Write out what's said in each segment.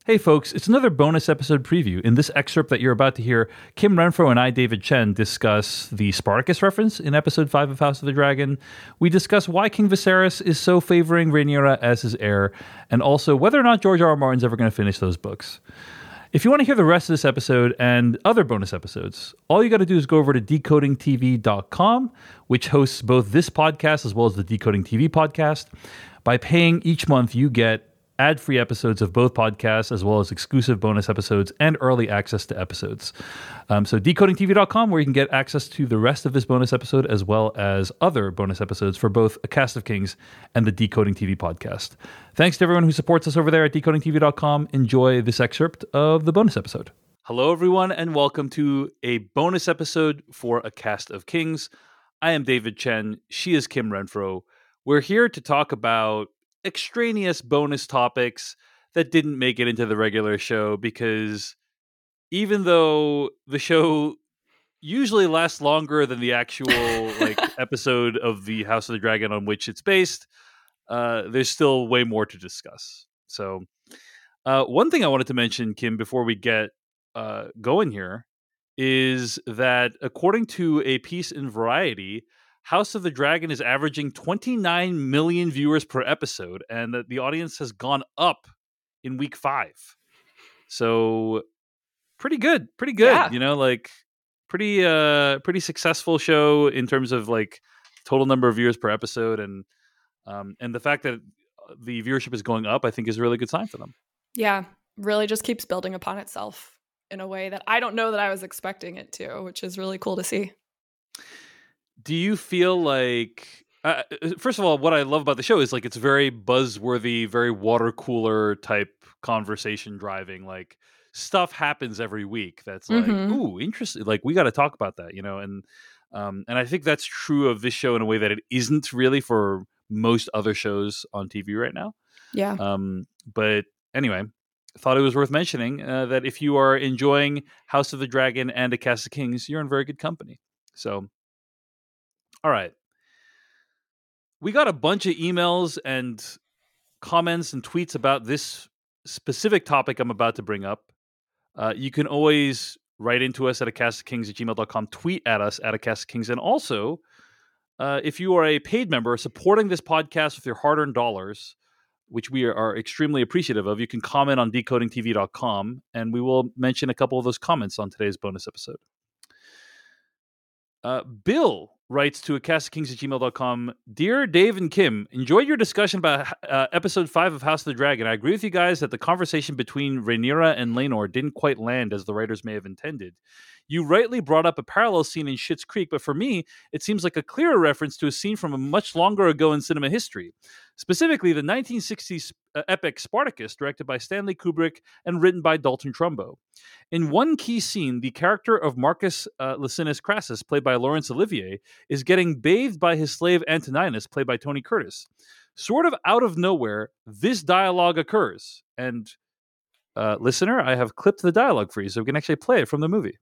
Hey folks, it's another bonus episode preview. In this excerpt that you're about to hear, Kim Renfro and I, David Chen, discuss the Spartacus reference in episode 5 of House of the Dragon. We discuss why King Viserys is so favoring Rhaenyra as his heir, and also whether or not George R. R. Martin's ever going to finish those books. If you want to hear the rest of this episode and other bonus episodes, all you got to do is go over to decodingtv.com, which hosts both this podcast as well as the Decoding TV podcast. By paying each month, you get ad-free episodes of both podcasts, as well as exclusive bonus episodes and early access to episodes. So decodingtv.com, where you can get access to the rest of this bonus episode, as well as other bonus episodes for both A Cast of Kings and the Decoding TV podcast. Thanks to everyone who supports us over there at decodingtv.com. Enjoy this excerpt of the bonus episode. Hello, everyone, and welcome to a bonus episode for A Cast of Kings. I am David Chen. She is Kim Renfro. We're here to talk about extraneous bonus topics that didn't make it into the regular show, because even though the show usually lasts longer than the actual episode of the House of the Dragon on which it's based, there's still way more to discuss. So one thing I wanted to mention, Kim, before we get going here, is that according to a piece in Variety, House of the Dragon is averaging 29 million viewers per episode, and that the audience has gone up in week 5. So pretty good. Yeah. You know, pretty successful show in terms of total number of viewers per episode, and the fact that the viewership is going up, I think, is a really good sign for them. Yeah, really just keeps building upon itself in a way that I don't know that I was expecting it to, which is really cool to see. Do you feel like, first of all, what I love about the show is it's very buzzworthy, very water cooler type conversation driving. Stuff happens every week that's ooh, interesting. We got to talk about that, you know. And I think that's true of this show in a way that it isn't really for most other shows on TV right now. Yeah. But anyway, I thought it was worth mentioning that if you are enjoying House of the Dragon and A Cast of Kings, you're in very good company. So. All right. We got a bunch of emails and comments and tweets about this specific topic I'm about to bring up. You can always write into us at acastofkings@gmail.com, tweet at us at acastofkings. And also, if you are a paid member supporting this podcast with your hard-earned dollars, which we are extremely appreciative of, you can comment on decodingtv.com, and we will mention a couple of those comments on today's bonus episode. Bill writes to acastofkings@gmail.com. Dear Dave and Kim, enjoyed your discussion about episode 5 of House of the Dragon. I agree with you guys that the conversation between Rhaenyra and Laenor didn't quite land as the writers may have intended. You rightly brought up a parallel scene in Schitt's Creek, but for me, it seems like a clearer reference to a scene from a much longer ago in cinema history. Specifically, the 1960s epic Spartacus, directed by Stanley Kubrick and written by Dalton Trumbo. In one key scene, the character of Marcus Licinius Crassus, played by Laurence Olivier, is getting bathed by his slave Antoninus, played by Tony Curtis. Sort of out of nowhere, this dialogue occurs. And, listener, I have clipped the dialogue for you, so we can actually play it from the movie.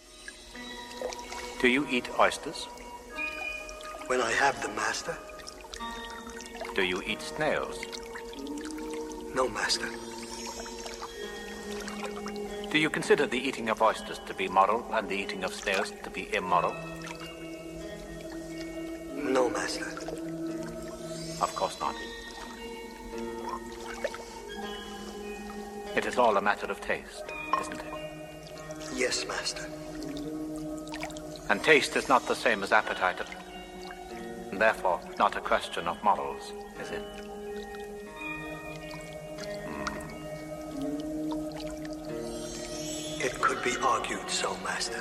Do you eat oysters? When I have them, master. Do you eat snails? No, master. Do you consider the eating of oysters to be moral and the eating of snails to be immoral? No, master. Of course not. It is all a matter of taste, isn't it? Yes, master. And taste is not the same as appetite, and therefore not a question of morals, is it? It could be argued so, master.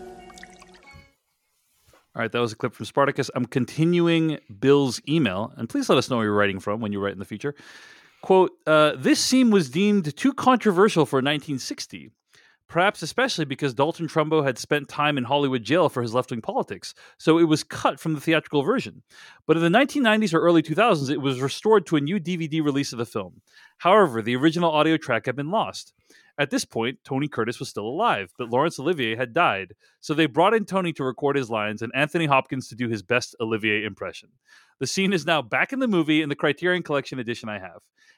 All right, that was a clip from Spartacus. I'm continuing Bill's email, and please let us know where you're writing from when you write in the future. Quote, this scene was deemed too controversial for 1960. Perhaps especially because Dalton Trumbo had spent time in Hollywood jail for his left-wing politics, so it was cut from the theatrical version. But in the 1990s or early 2000s, it was restored to a new DVD release of the film. However, the original audio track had been lost. At this point, Tony Curtis was still alive, but Laurence Olivier had died, so they brought in Tony to record his lines and Anthony Hopkins to do his best Olivier impression. The scene is now back in the movie in the Criterion Collection edition I have.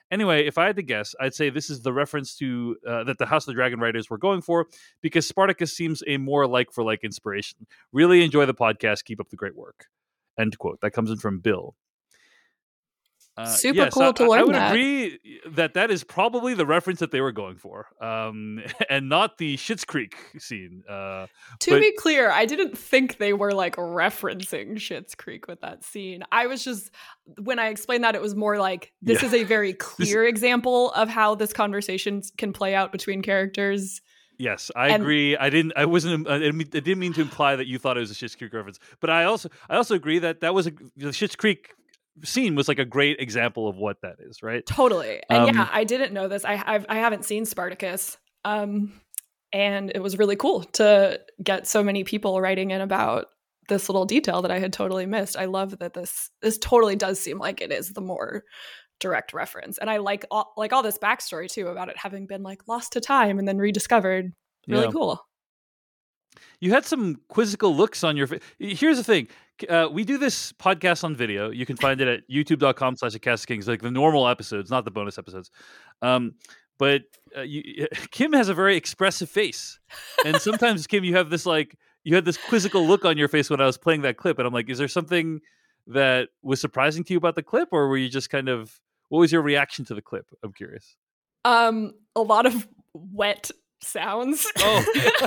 Anyway, if I had to guess, I'd say this is the reference to that the House of the Dragon writers were going for, because Spartacus seems a more like-for-like inspiration. Really enjoy the podcast. Keep up the great work. End quote. That comes in from Bill. Super cool to learn I would that. agree that is probably the reference that they were going for, and not the Schitt's Creek scene. To be clear, I didn't think they were like referencing Schitt's Creek with that scene. I was just, when I explained that, it was more like, this is a very clear example of how this conversation can play out between characters. Yes, I agree. I didn't mean to imply that you thought it was a Schitt's Creek reference, but I also agree that was the Schitt's Creek scene was like a great example of what that is, right? Totally. And I didn't know this. I haven't seen Spartacus, and it was really cool to get so many people writing in about this little detail that I had totally missed. I love that this totally does seem like it is the more direct reference, and I like all this backstory too about it having been like lost to time and then rediscovered. Really cool. You had some quizzical looks on your face. Here's the thing. We do this podcast on video. You can find it at youtube.com/AcastKings, like the normal episodes, not the bonus episodes. But Kim has a very expressive face. And sometimes, Kim, you had this quizzical look on your face when I was playing that clip. And I'm like, is there something that was surprising to you about the clip? Or were you just what was your reaction to the clip? I'm curious. A lot of wet sounds. Oh,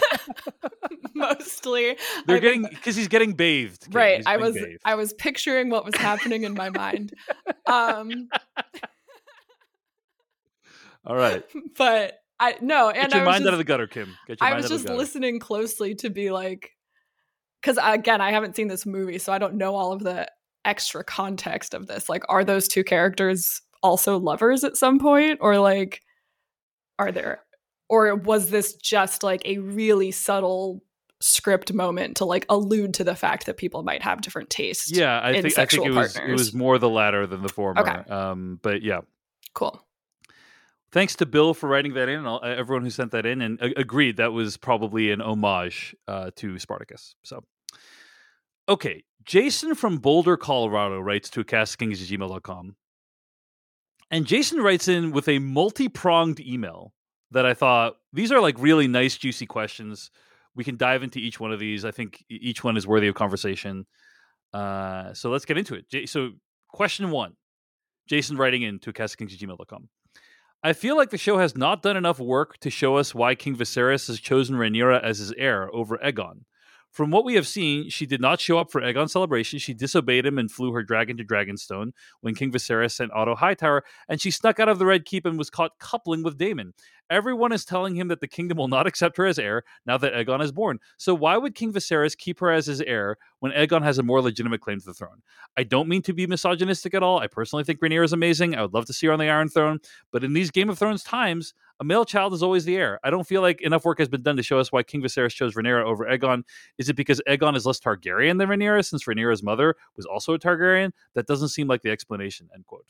mostly because he's getting bathed. Kim. Right. I was picturing what was happening in my mind. All right. But and get your mind out of the gutter, Kim. I was just listening closely to be like, because again, I haven't seen this movie, so I don't know all of the extra context of this. Like, are those two characters also lovers at some point, or like, or was this just like a really subtle script moment to like allude to the fact that people might have different tastes? Yeah, I think it was more the latter than the former. Okay. But yeah, cool. Thanks to Bill for writing that in, and everyone who sent that in, and agreed that was probably an homage to Spartacus. So, okay, Jason from Boulder, Colorado writes to acastkings@gmail.com, and Jason writes in with a multi-pronged email that I thought, these are like really nice, juicy questions. We can dive into each one of these. I think each one is worthy of conversation. So let's get into it. So question 1, Jason writing in to acastkings@gmail.com. I feel like the show has not done enough work to show us why King Viserys has chosen Rhaenyra as his heir over Aegon. From what we have seen, she did not show up for Aegon's celebration. She disobeyed him and flew her dragon to Dragonstone when King Viserys sent Otto Hightower, and she snuck out of the Red Keep and was caught coupling with Daemon. Everyone is telling him that the kingdom will not accept her as heir now that Aegon is born. So why would King Viserys keep her as his heir when Aegon has a more legitimate claim to the throne? I don't mean to be misogynistic at all. I personally think Rhaenyra is amazing. I would love to see her on the Iron Throne. But in these Game of Thrones times, a male child is always the heir. I don't feel like enough work has been done to show us why King Viserys chose Rhaenyra over Aegon. Is it because Aegon is less Targaryen than Rhaenyra, since Rhaenyra's mother was also a Targaryen? That doesn't seem like the explanation, end quote.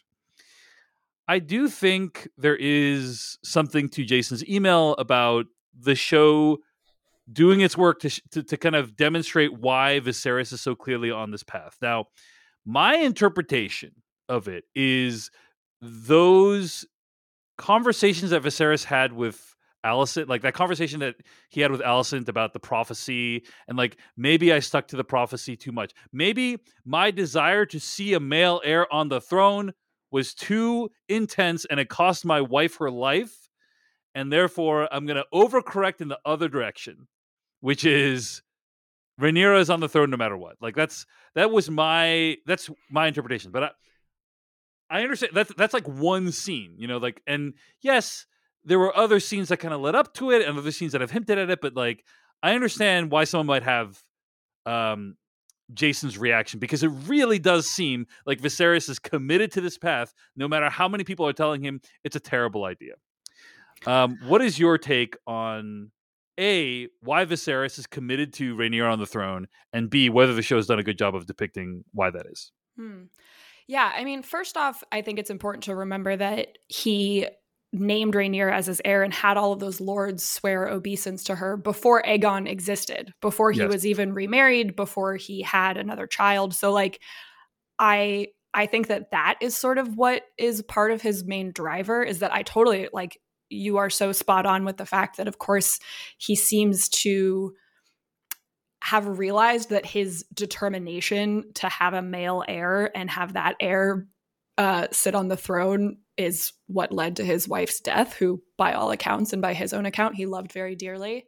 I do think there is something to Jason's email about the show doing its work to kind of demonstrate why Viserys is so clearly on this path. Now, my interpretation of it is those conversations that Viserys had with Alicent, like that conversation that he had with Alicent about the prophecy, and like, maybe I stuck to the prophecy too much. Maybe my desire to see a male heir on the throne was too intense and it cost my wife her life, and therefore I'm going to overcorrect in the other direction, which is Rhaenyra is on the throne no matter what. Like that's my interpretation. But I understand that's like one scene, you know, like, and yes, there were other scenes that kind of led up to it and other scenes that have hinted at it, but like, I understand why someone might have Jason's reaction, because it really does seem like Viserys is committed to this path, no matter how many people are telling him it's a terrible idea. What is your take on A, why Viserys is committed to Rhaenyra on the throne, and B, whether the show has done a good job of depicting why that is? Yeah, I mean, first off, I think it's important to remember that he named Rhaenyra as his heir and had all of those lords swear obeisance to her before Aegon existed, before he was even remarried, before he had another child. So like, I I think that is sort of what is part of his main driver, is that I totally, like, you are so spot on with the fact that, of course, he seems to have realized that his determination to have a male heir and have that heir sit on the throne is what led to his wife's death, who, by all accounts and by his own account, he loved very dearly.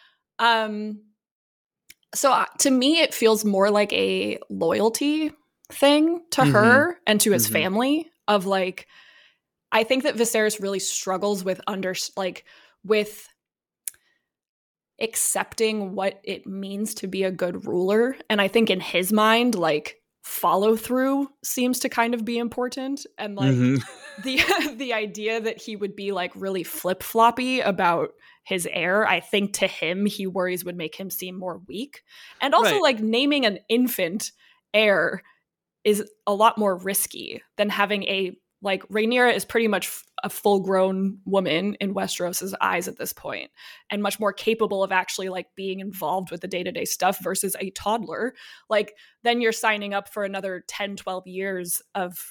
So to me, it feels more like a loyalty thing to her and to his family, of like, I think that Viserys really struggles with with accepting what it means to be a good ruler. And I think in his mind, like, follow through seems to kind of be important. And like the idea that he would be like really flip-floppy about his heir, I think to him, he worries would make him seem more weak. And also like naming an infant heir is a lot more risky than having like Rhaenyra is pretty much a full-grown woman in Westeros's eyes at this point, and much more capable of actually like being involved with the day-to-day stuff versus a toddler. Like, then you're signing up for another 10, 12 years of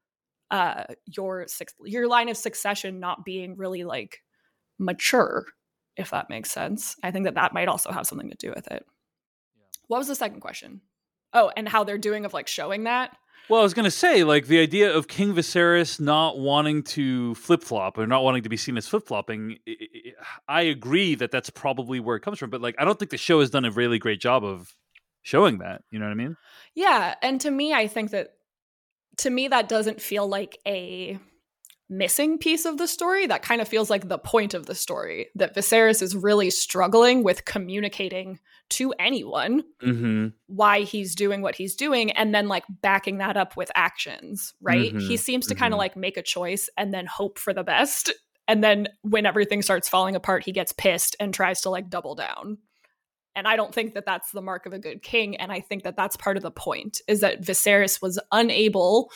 your line of succession not being really like mature, if that makes sense. I think that might also have something to do with it. Yeah. What was the second question? Oh, and how they're doing of like showing that? Well, I was going to say, like, the idea of King Viserys not wanting to flip-flop or not wanting to be seen as flip-flopping, I agree that that's probably where it comes from. But, like, I don't think the show has done a really great job of showing that. You know what I mean? Yeah. And to me, I think that, that doesn't feel like a missing piece of the story. That kind of feels like the point of the story, that Viserys is really struggling with communicating to anyone why he's doing what he's doing, and then like backing that up with actions, right? He seems to kind of like make a choice and then hope for the best, and then when everything starts falling apart, he gets pissed and tries to like double down. And I don't think that that's the mark of a good king, and I think that that's part of the point, is that Viserys was unable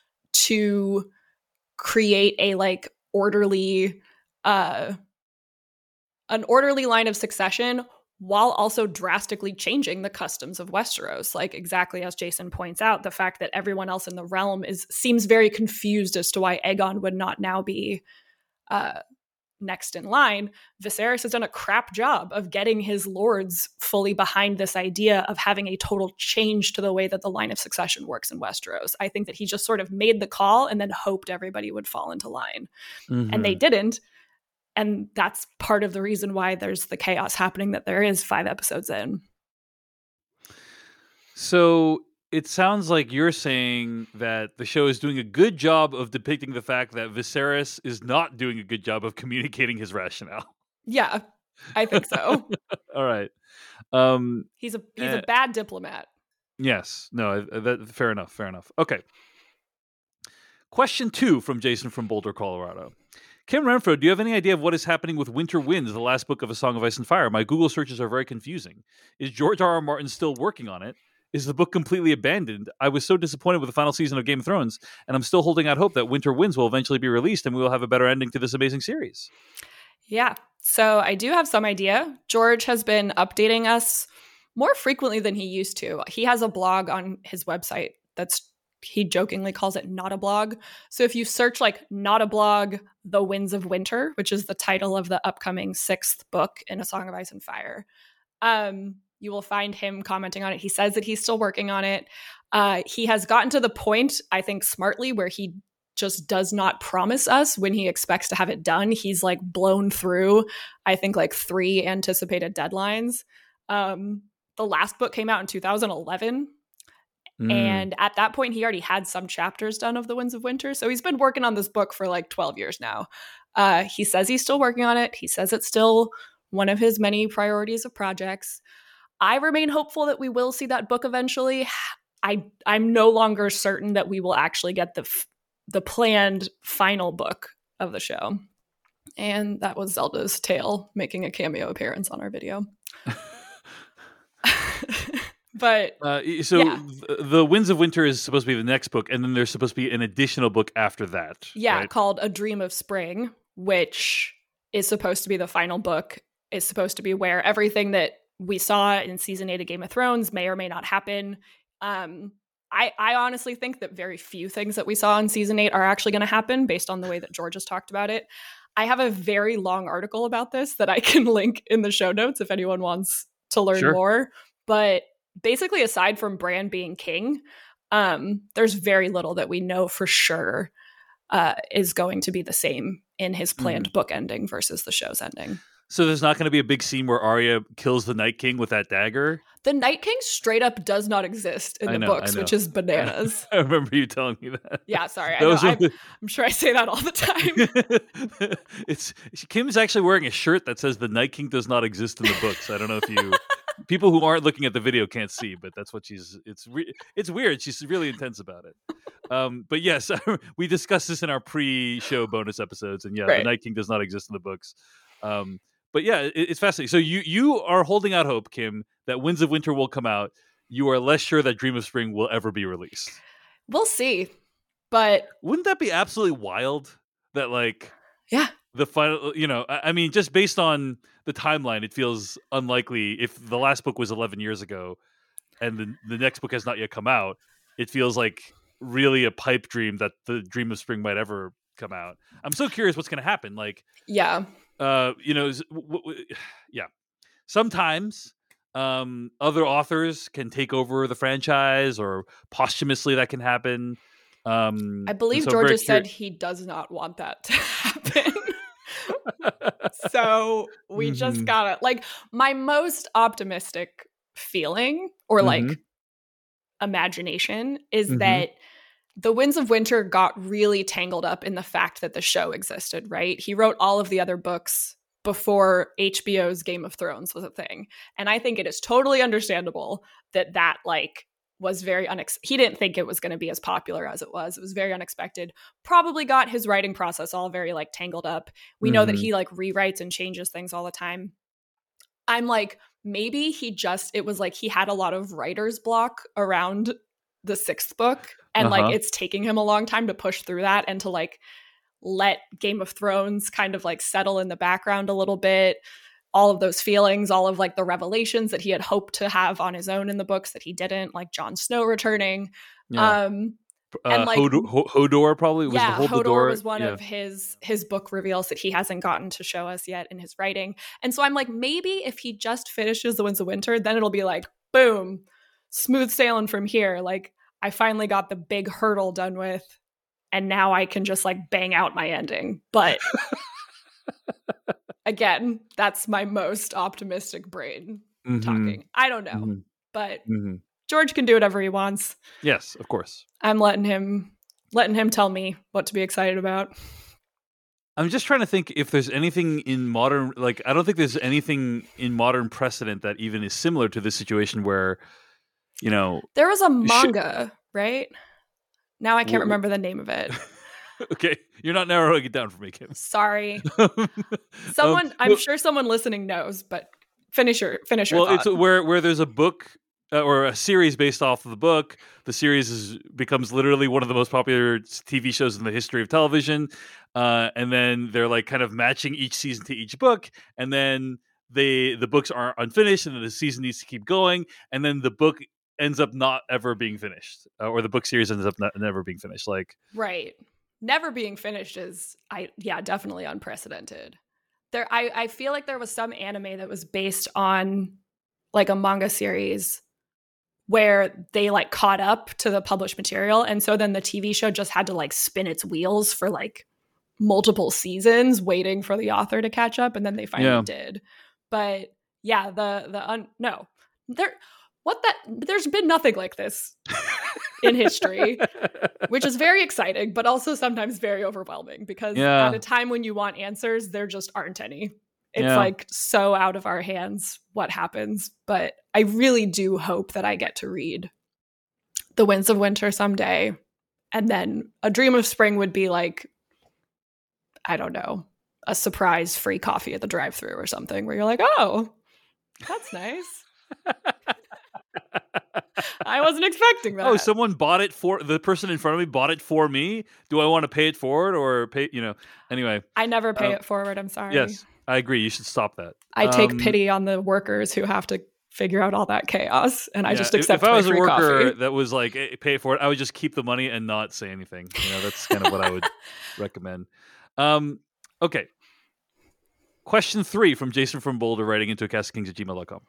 to create a like orderly an orderly line of succession while also drastically changing the customs of Westeros. Like, exactly as Jason points out, the fact that everyone else in the realm seems very confused as to why Aegon would not now be next in line. Viserys has done a crap job of getting his lords fully behind this idea of having a total change to the way that the line of succession works in Westeros. I think that he just sort of made the call and then hoped everybody would fall into line. And they didn't. And that's part of the reason why there's the chaos happening that there is 5 episodes in. So it sounds like you're saying that the show is doing a good job of depicting the fact that Viserys is not doing a good job of communicating his rationale. Yeah, I think so. All right. He's a bad diplomat. Yes. No, fair enough. Okay. Question 2 from Jason from Boulder, Colorado. Kim Renfro, do you have any idea of what is happening with Winter Winds, the last book of A Song of Ice and Fire? My Google searches are very confusing. Is George R.R. Martin still working on it? Is the book completely abandoned? I was so disappointed with the final season of Game of Thrones, and I'm still holding out hope that Winter Winds will eventually be released and we will have a better ending to this amazing series. Yeah. So I do have some idea. George has been updating us more frequently than he used to. He has a blog on his website he jokingly calls it Not a Blog. So if you search like Not a Blog, The Winds of Winter, which is the title of the upcoming 6th book in A Song of Ice and Fire, you will find him commenting on it. He says that he's still working on it. He has gotten to the point, I think smartly, where he just does not promise us when he expects to have it done. He's like blown through, I think, like 3 anticipated deadlines. The last book came out in 2011. And at that point, he already had some chapters done of The Winds of Winter. So he's been working on this book for like 12 years now. He says he's still working on it. He says it's still one of his many priorities of projects. I remain hopeful that we will see that book eventually. I'm no longer certain that we will actually get the planned final book of the show. And that was Zelda's tail making a cameo appearance on our video. But The Winds of Winter is supposed to be the next book, and then there's supposed to be an additional book after that. Yeah, right? Called A Dream of Spring, which is supposed to be the final book. Is supposed to be where everything that we saw in season 8 of Game of Thrones may or may not happen. I honestly think that very few things that we saw in season 8 are actually going to happen based on the way that George has talked about it. I have a very long article about this that I can link in the show notes if anyone wants to learn more. But basically, aside from Bran being king, there's very little that we know for sure is going to be the same in his planned book ending versus the show's ending. So there's not going to be a big scene where Arya kills the Night King with that dagger? The Night King straight up does not exist in the books, which is bananas. I remember you telling me that. Yeah, sorry. I'm sure I say that all the time. Kim's actually wearing a shirt that says the Night King does not exist in the books. I don't know if you... People who aren't looking at the video can't see, but that's what it's weird. She's really intense about it. But yes, we discussed this in our pre-show bonus episodes, and the Night King does not exist in the books. But yeah, it's fascinating. So you are holding out hope, Kim, that Winds of Winter will come out. You are less sure that Dream of Spring will ever be released. We'll see, but wouldn't that be absolutely wild? That yeah. The final, I mean, just based on the timeline, it feels unlikely. If the last book was 11 years ago and the next book has not yet come out, it feels like really a pipe dream that the Dream of Spring might ever come out. I'm so curious what's going to happen. Sometimes other authors can take over the franchise, or posthumously that can happen. I believe George has said he does not want that to happen. So we just gotta, my most optimistic feeling or imagination is that the Winds of Winter got really tangled up in the fact that the show existed, right? He wrote all of the other books before HBO's Game of Thrones was a thing. And I think it is totally understandable that was very he didn't think it was going to be as popular as it was. It was very unexpected. Probably got his writing process all very tangled up. We know that he rewrites and changes things all the time. I'm maybe it was he had a lot of writer's block around the 6th book, and it's taking him a long time to push through that and to let Game of Thrones kind of settle in the background a little bit. All of those feelings, all of the revelations that he had hoped to have on his own in the books that he didn't, like Jon Snow returning. Yeah. And Hodor probably was Hodor was one of his book reveals that he hasn't gotten to show us yet in his writing. And so I'm maybe if he just finishes The Winds of Winter, then it'll be boom, smooth sailing from here. I finally got the big hurdle done with, and now I can just bang out my ending. But again, that's my most optimistic brain talking. I don't know, but George can do whatever he wants. Yes, of course. I'm letting him tell me what to be excited about. I'm just trying to think if there's anything in modern, I don't think there's anything in modern precedent that even is similar to this situation where, there was a manga, right? Now I can't remember the name of it. Okay, you're not narrowing it down for me, Kim. Sorry. I'm sure someone listening knows, but finish your thought. It's where there's a book or a series based off of the book. The series becomes literally one of the most popular TV shows in the history of television, and then they're kind of matching each season to each book, and then the books are unfinished, and then the season needs to keep going, and then the book ends up not ever being finished, or the book series ends up never being finished. Right. Never being finished is, definitely unprecedented. I feel like there was some anime that was based on a manga series where they caught up to the published material, and so then the TV show just had to spin its wheels for multiple seasons waiting for the author to catch up, and then they finally did. But yeah, there's been nothing like this in history, which is very exciting, but also sometimes very overwhelming because at a time when you want answers, there just aren't any. It's so out of our hands what happens. But I really do hope that I get to read The Winds of Winter someday. And then A Dream of Spring would be I don't know, a surprise free coffee at the drive-thru or something where you're oh, that's nice. I wasn't expecting that. Oh, someone bought it for the person in front of me. Bought it for me. Do I want to pay it forward or pay? Anyway, I never pay it forward. I'm sorry. Yes, I agree. You should stop that. I take pity on the workers who have to figure out all that chaos, and I just if accept I was my a free worker coffee. that was like pay for it, I would just keep the money and not say anything. That's kind of what I would recommend. Okay. Question 3 from Jason from Boulder, writing into castkings@gmail.com.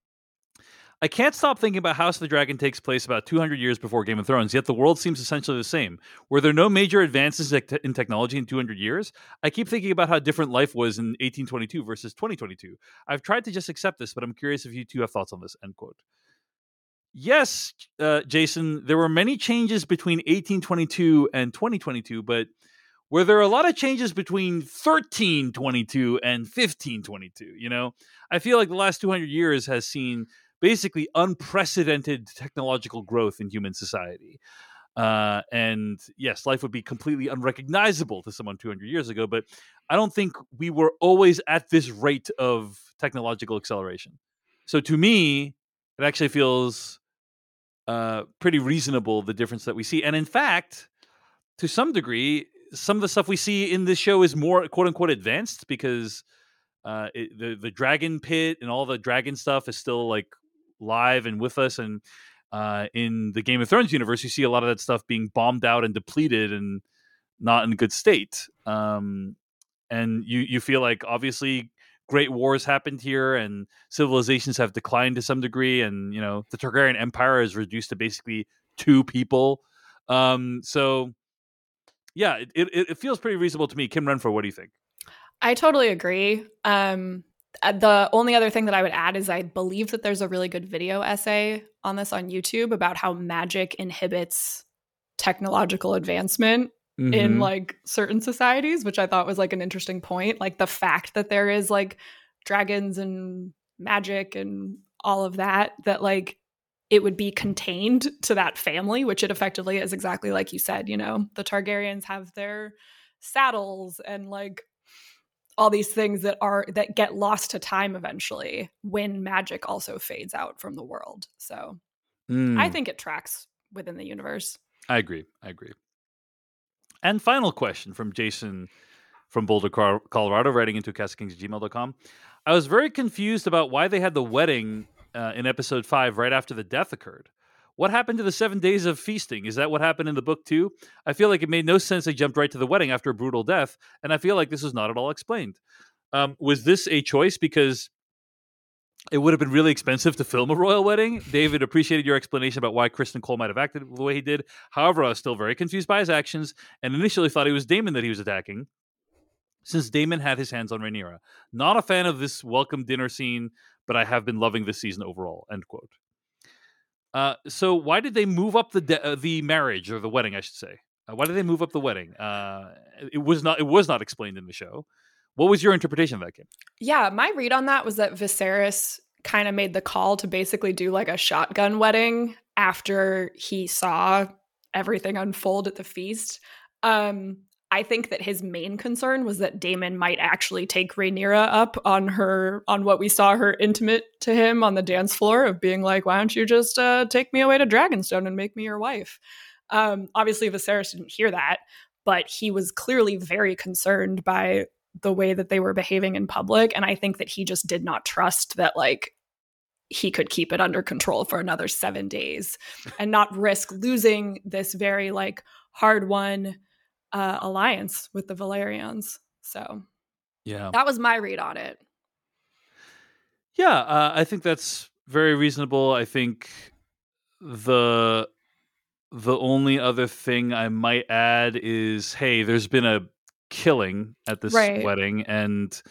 I can't stop thinking about House of the Dragon takes place about 200 years before Game of Thrones, yet the world seems essentially the same. Were there no major advances in technology in 200 years? I keep thinking about how different life was in 1822 versus 2022. I've tried to just accept this, but I'm curious if you two have thoughts on this, end quote. Yes, Jason, there were many changes between 1822 and 2022, but were there a lot of changes between 1322 and 1522? I feel like the last 200 years has seen basically unprecedented technological growth in human society. And yes, life would be completely unrecognizable to someone 200 years ago, but I don't think we were always at this rate of technological acceleration. So to me, it actually feels pretty reasonable, the difference that we see. And in fact, to some degree, some of the stuff we see in this show is more quote unquote advanced, because the dragon pit and all the dragon stuff is still like live and with us. And in the Game of Thrones universe, you see a lot of that stuff being bombed out and depleted and not in good state. And you feel like obviously great wars happened here and civilizations have declined to some degree. And, the Targaryen Empire is reduced to basically 2 people. So yeah, it feels pretty reasonable to me. Kim Renfro, what do you think? I totally agree. The only other thing that I would add is I believe that there's a really good video essay on this on YouTube about how magic inhibits technological advancement in like certain societies, which I thought was like an interesting point. Like the fact that there is like dragons and magic and all of that like it would be contained to that family, which it effectively is, exactly like you said. The Targaryens have their saddles and like all these things that get lost to time eventually when magic also fades out from the world. So I think it tracks within the universe. I agree. And final question from Jason from Boulder, Colorado, writing into castkings@gmail.com. I was very confused about why they had the wedding in episode 5 right after the death occurred. What happened to the 7 days of feasting? Is that what happened in the book too? I feel like it made no sense they jumped right to the wedding after a brutal death, and I feel like this was not at all explained. Was this a choice because it would have been really expensive to film a royal wedding? David, appreciated your explanation about why Kristen Cole might have acted the way he did. However, I was still very confused by his actions and initially thought it was Daemon that he was attacking, since Daemon had his hands on Rhaenyra. Not a fan of this welcome dinner scene, but I have been loving this season overall, end quote. So why did they move up the marriage, or the wedding, I should say? Why did they move up the wedding? It was not explained in the show. What was your interpretation of that, Kim? Yeah, my read on that was that Viserys kind of made the call to basically do like a shotgun wedding after he saw everything unfold at the feast. I think that his main concern was that Daemon might actually take Rhaenyra up on what we saw her intimate to him on the dance floor, of being like, why don't you just take me away to Dragonstone and make me your wife? Obviously, Viserys didn't hear that, but he was clearly very concerned by the way that they were behaving in public. And I think that he just did not trust that like he could keep it under control for another 7 days and not risk losing this very like hard won alliance with the Valerians. So yeah, that was my read on it. Yeah, I think that's very reasonable. I think the only other thing I might add is, hey, there's been a killing at this wedding, and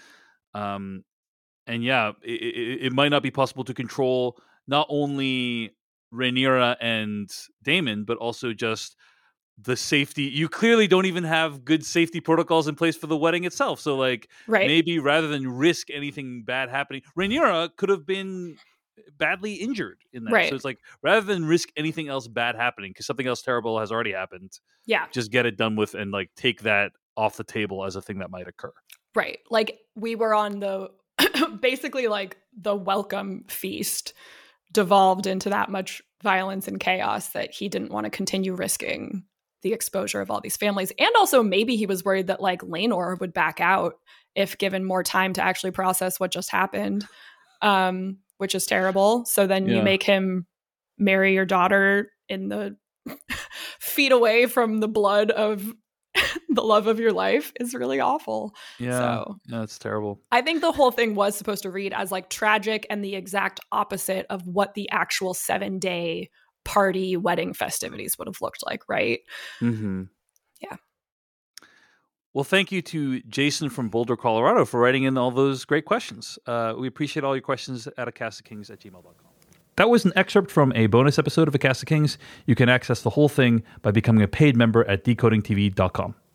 yeah, it might not be possible to control not only Rhaenyra and Daemon, but also just the safety. You clearly don't even have good safety protocols in place for the wedding itself. So like maybe rather than risk anything bad happening, Rhaenyra could have been badly injured in that. So it's like, rather than risk anything else bad happening, because something else terrible has already happened, just get it done with and like take that off the table as a thing that might occur. Right. Like we were on the basically like the welcome feast devolved into that much violence and chaos that he didn't want to continue risking the exposure of all these families. And also maybe he was worried that like Laenor would back out if given more time to actually process what just happened. which is terrible. So then you make him marry your daughter in the feet away from the blood of the love of your life is really awful. Yeah, so that's terrible. I think the whole thing was supposed to read as like tragic and the exact opposite of what the actual 7-day party wedding festivities would have looked like, right? Mm-hmm. Yeah. Well, thank you to Jason from Boulder, Colorado for writing in all those great questions. We appreciate all your questions at acastkings@gmail.com. That was an excerpt from a bonus episode of A Cast of Kings. You can access the whole thing by becoming a paid member at decodingtv.com.